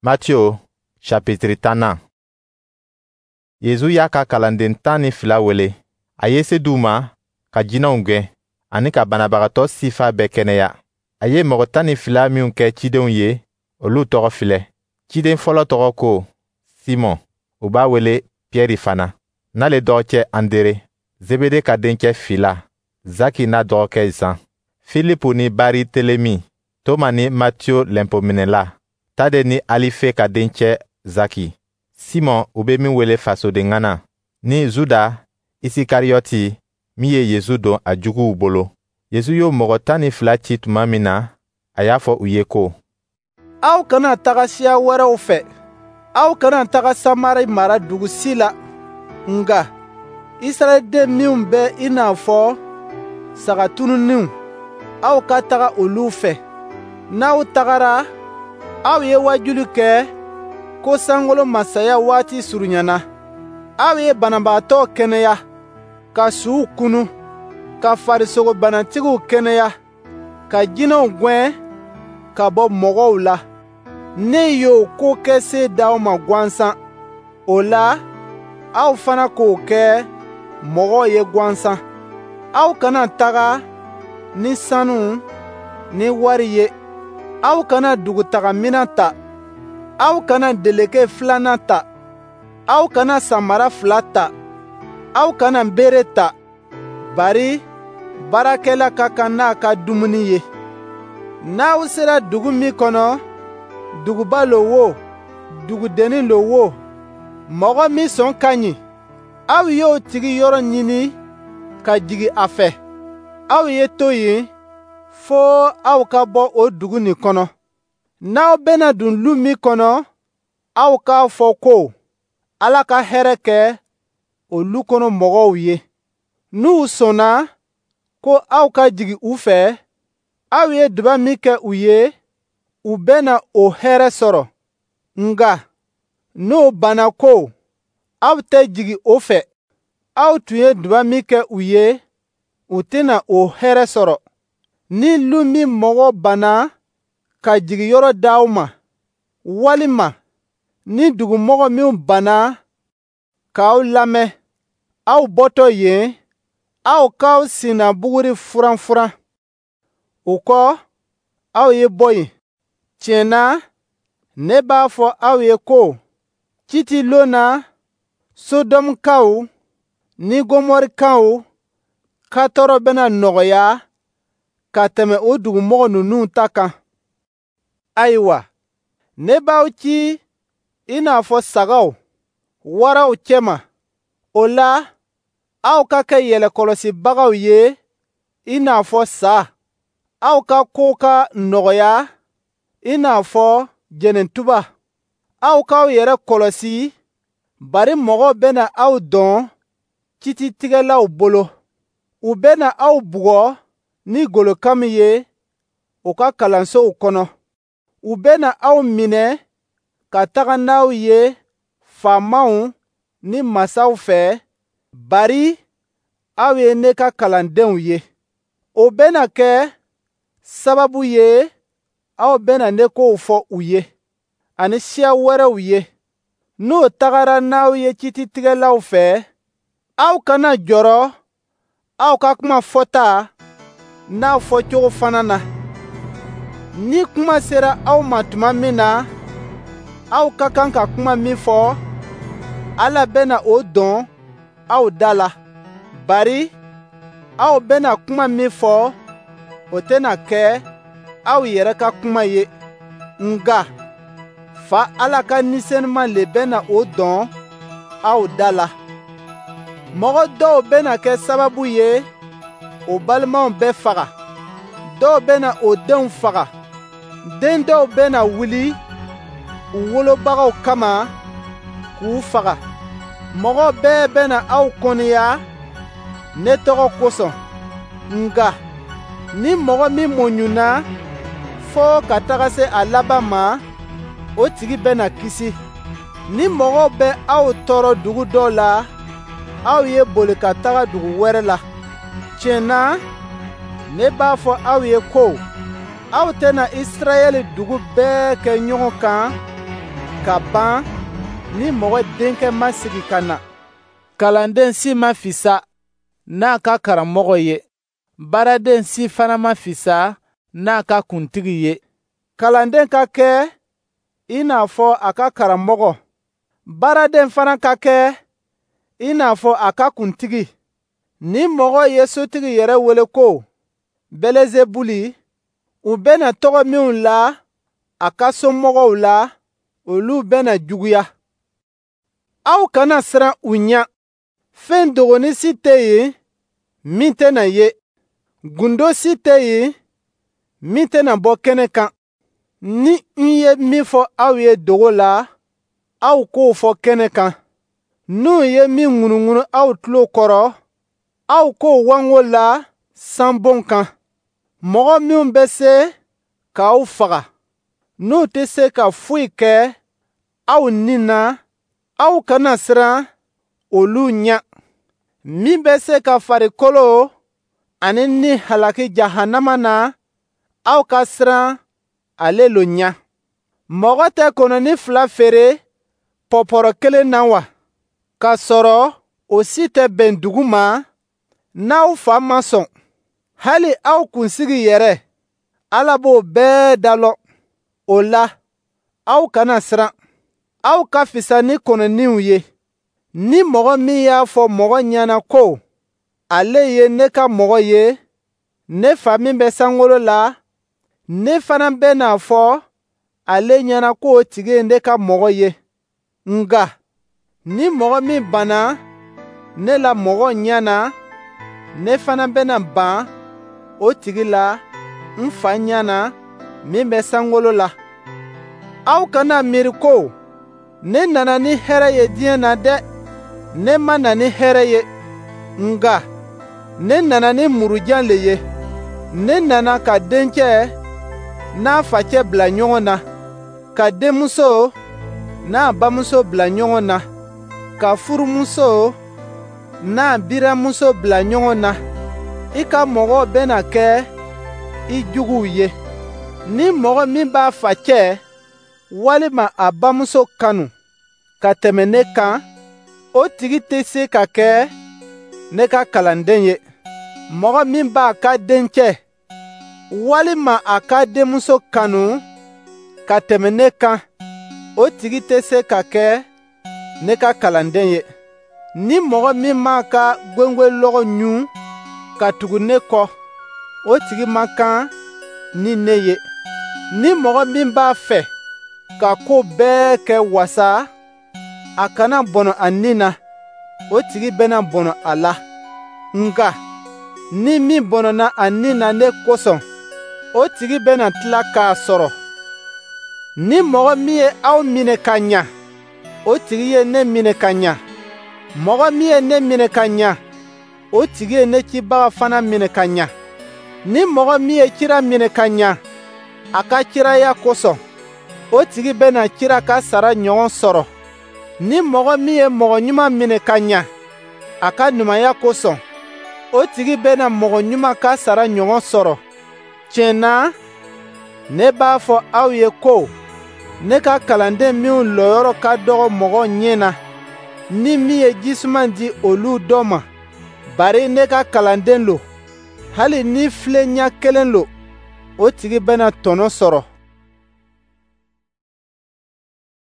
Matthieu chapitre 10. Yezu y'a ka kalanden 12 wele. A ye se d'u ma ka jinɛw gɛn ani ka banabagatɔ sifa bɛɛ kɛnɛya. A ye mɔgɔ 12 minw kɛ cidenw ye, olu tɔgɔ filɛ. Ciden fɔlɔ tɔgɔ ko Simon, u b'a wele Piyɛri fana. N'ale dɔgɔcɛ Andere, Zebede ka dencɛ Fila, Zaki n'a dɔgɔkɛ Zan, Filipu ni Baritelemi, Toma ni Matthieu lɛnpominɛla, Tade ni Alife ka dencɛ Zaki, Simon u be min wele fasodenŋana, ni Zuda Isikariyɔti min ye Yezu don a juguw bolo. Yezu y'o mɔgɔ 12 ci tuma min na, a y'a fɔ u ye ko: Aw kana taga siya wɛrɛw fɛ, aw kana taga Samari mara dugu si la, nga Israɛliden minw bɛ I n'a fɔ sagatununinw, aw ka taga olu fɛ. N'aw tagara, aw ye wajuli kɛ ko sankolo masaya waati surunyana. Aw ye banabaatɔw kɛnɛya, ka suw kunu, ka farisogobanatigiw kɛnɛya, ka jinɛw gwɛn ka bɔ mɔgɔw la. Ne y'o ko kɛ se d'aw ma gwansan, o la aw fana k'o kɛ mɔgɔw ye gwansan. Aw kana taga ni sanu ni wari ye. Aw kana dugutagaminan ta. Aw kana deleke 2nan ta. Aw kana samara 2 ta. Aw kana nbere ta. Bari baarakɛla ka kan n'a ka dumuni ye. N'aw sera dugu min kɔnɔ, duguba lo wo, dugudennin lo wo, mɔgɔ min sɔn ka ɲi, aw y'o tigi yɔrɔ ɲini ka jigi a fɛ. Aw ye to yen fo aw ka bɔ o dugu nin kɔnɔ. N'aw bena dun lu min kɔnɔ, aw k'a fɔ ko Ala ka hɛrɛ kɛ o lu kɔnɔ mɔgɔw ye. N'u sɔnna ko aw ka jigi u fɛ, aw ye duba min kɛ u ye, u bena o hɛrɛ sɔrɔ. Nga n'o banna ko aw tɛ jigi o fɛ, aw tun ye duba min kɛ u ye, u tɛna o hɛrɛ sɔrɔ. Ni lu min mɔgɔ banna ka jigi yɔrɔ d'aw ma, walima ni dugumɔgɔ min banna k'aw lamɛn, aw bɔtɔ yen, aw k'aw sinna buguri furan. O kɔ, aw ye bɔ yen. Tiɲɛ na, ne b'a fɔ aw ye ko Titi lonna Sodɔmukaw ni Gomɔrikaw ka tɔɔrɔ bena nɔgɔya ka tɛmɛ o dugumɔgɔ ninnu ta kan. Ayiwa, ne b'aw ci I n'a fɔ sagaw, waraw cɛma. O la, aw ka kɛ yɛlɛkɔlɔsibagaw ye I n'a fɔ sa. Aw ka ko ka nɔgɔya I n'a fɔ jɛnɛntuba. Aw k'aw yɛrɛ kɔlɔsi, bari mɔgɔw bena aw dɔn cititigɛlaw bolo. U bena aw bugɔ ni golokan min ye u ka kalansow kɔnɔ. U bena aw minɛ ka taga n'aw ye faamaw ni masaw fɛ, bari aw ye ne ka kalandenw ye. O bena kɛ sababu ye aw bena ne kow fɔ u ye, ani siya wɛrɛw ye. N'o tagara n'aw ye cititigɛlaw fɛ, aw kana jɔrɔ aw ka kuma fɔta n'a fɔcogo fana na. Ni kuma sera aw ma tuma min na, aw ka kan ka kuma min fɔ, Ala bena o dɔn aw da la. Bari aw bena kuma min fɔ, o tɛna kɛ aw yɛrɛ ka kuma ye. Nga Fa Ala ka nisenima le bena o dɔn aw da la. Mɔgɔ dɔw bena kɛ sababu ye o balimaw bɛ faga. Dɔw bena o denw faga. Den dɔw bena wuli u wolobagaw kama k'u faga. Mɔgɔ bɛɛ bena aw kɔniya ne tɔgɔ kosɔn. Nga ni mɔgɔ min mɔɲuna fɔɔ ka taga se a laban ma, o tigi bena kisi. Ni mɔgɔw bɛ aw tɔɔrɔ dugu dɔ la, aw ye boli ka taga dugu wɛrɛ la. Tiɲɛ na, ne b'a fɔ aw ye ko aw tɛna Israyɛli dugu bɛɛ kɛ ɲɔgɔn kan ka ban ni mɔgɔ denkɛ ma sigi ka na. Kalanden si ma fisa n'a ka karamɔgɔ ye. Baaraden si fana ma fisa n'a ka kuntigi ye. Kalanden ka kɛ i n'a fɔ a ka karamɔgɔ. Baaraden fana ka kɛ i n'a fɔ a ka kuntigi. Ni mɔgɔ ye sotigi yɛrɛ wele ko Belezebuli, u bɛna tɔgɔ minw la a ka somɔgɔw la, olu bɛna juguya. Aw kana siran u ɲɛ. Fɛn dogoni si tɛ yen min tɛna ye. Gundo si tɛ yen min tɛna bɔ kɛnɛ kan. Ni n ye min fɔ aw ye dogo la, aw k'o fɔ kɛnɛ kan. N'u ye min ŋunuŋunu aw tulo kɔrɔ, aw k'o wango la sanbon kan. Mɔgɔ minw bɛ se k'aw faga, n'u tɛ se ka foyi kɛ aw nin na, aw kana siran olu ɲɛ. Min bɛ se ka farikolo ani ni halaki jahanama na, aw ka siran ale lo ɲɛ. Mɔgɔ tɛ kɔnɔni fila feere pɔpɔrɔ kelen na wa? K'a sɔrɔ o si tɛ bɛn dugu ma, n'aw fa ma sɔn. Hali aw kunsigi yɛrɛ, Ala b'o bɛɛ dalɔ. O la, aw kana siran. Aw ka fisa ni kɔnɔniw ye. Ni mɔgɔ min y'a fɔ mɔgɔ ɲɛna ko ale ye ne ka mɔgɔ ye, ne Fa min bɛ sankolo la, ne fana bɛna fɔ ale ɲɛna ko o tigi ye ne ka mɔgɔ ye. Nga ni mɔgɔ min banna ne la mɔgɔ ɲɛ na, ne fana bɛna ban o tigi la n Fa ɲɛ na min bɛ sankolo la. Aw kana miiri ko ne nana ni hɛrɛ ye diɲɛ na dɛ. Ne ma na ni hɛrɛ ye, nga ne nana ni murujan le ye. Ne nana ka dencɛ n'a facɛ bila ɲɔgɔn na, ka denmuso n'a bamuso bila ɲɔgɔn na, ka furumuso n'a biramuso bila ɲɔgɔn na. I ka mɔgɔw bɛna kɛ i juguw ye. Ni mɔgɔ min b'a facɛ walima a bamuso kanu ka tɛmɛ ne kan, o tigi tɛ se ka kɛ ne ka kalanden ye. Mɔgɔ min b'a ka dencɛ walima a ka denmuso kanu ka tɛmɛ ne kan, o tigi tɛ se ka kɛ ne ka kalanden ye. Ni mɔgɔ min m'a ka gwengwelɔgɔ ɲun ka tugu ne kɔ, o tigi man kan ni ne ye. Ni mɔgɔ min b'a fɛ ka ko bɛɛ kɛ wasa, a kana bɔnɔ a nin na, o tigi bɛna bɔnɔ a la. Nga ni min bɔnɔna a nin na ne kosɔn, o tigi bɛna tila k'a sɔrɔ. Ni mɔgɔ min ye aw minɛ ka ɲa, o tigi ye ne minɛ ka ɲa. Mɔgɔ min ye ne minɛ ka ɲa, o tigi ye ne cibaga fana minɛ ka ɲa. Ni mɔgɔ min ye cira minɛ ka ɲa a ka ciraya kosɔn, o tigi bɛna cira ka sara ɲɔgɔn sɔrɔ. Ni mɔgɔ min ye mɔgɔ ɲuman minɛ ka ɲa a ka ɲumanya kosɔn, o tigi bɛna mɔgɔ ɲuman ka sara ɲɔgɔn sɔrɔ. Tiɲɛ na, ne b'a fɔ aw ye ko ne ka kalanden minw lɔyɔrɔ ka dɔgɔ mɔgɔ ɲɛ na ni min ye jisuman di olu dɔ ma. Bari ne ka kalanden lo, hali ni filen ɲɛ kelen lo, o tigi bɛna tɔnɔ sɔrɔ.